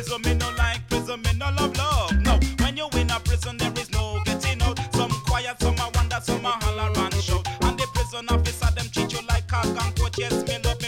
prison, me no like prison, me no love love. No, when you in a prison, there is no getting out. Some quiet, some a wonder, some a holler and shout. And the prison officer, them treat you like cock and coach. Yes, me love